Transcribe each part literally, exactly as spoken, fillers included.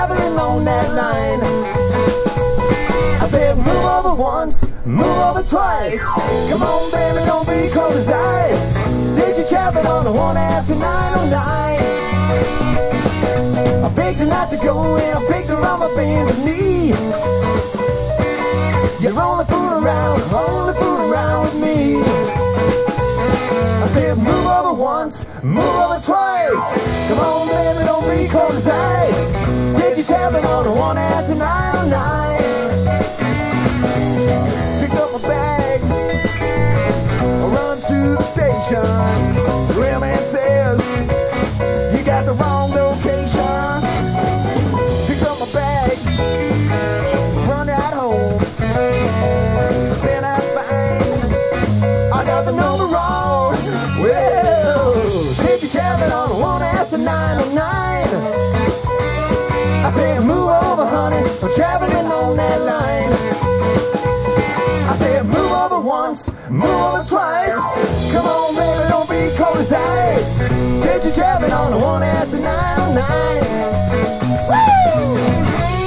traveling on that line. I said move over once, move over twice. Come on baby, don't be cold as ice. Said you're traveling on the one after nine oh nine. I picked her not to go and I picked her on my bended knee. You're only fooling around, only fooling around with me. I said move over once, move over twice. Come on baby, don't be cold as ice. Said you're traveling on the one after nine oh nine. Picked up my bag, I run to the station. The railman says you got the wrong location. Picked up my bag, run right home. Then I find I got the number wrong. Well, said you're traveling on the one after nine oh nine. I said move over honey, I'm traveling on that line. I said move over once, move over twice. Come on baby, don't be cold as ice. Said you're traveling on the one after nine oh nine. Woo!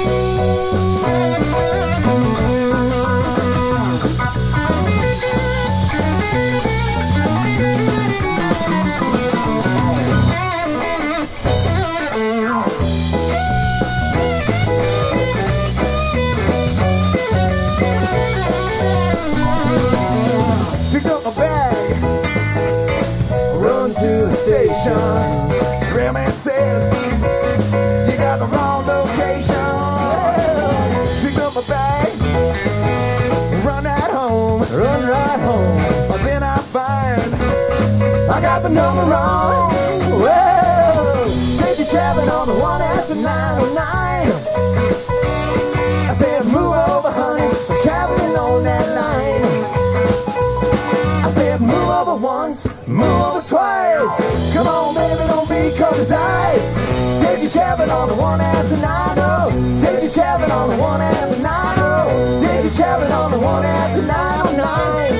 Railman said you got the wrong location. Picked up my bag, run right home, run right home. But then I find I got the number wrong. Well, said you're traveling on the one after nine oh nine. I said move over honey, I'm traveling on that line. I said move over once, move over twice. Come on baby, don't be cold as ice. Said you're traveling on the one after nine oh. Said you're traveling on the one after nine oh. Said you're traveling on the one after nine oh nine.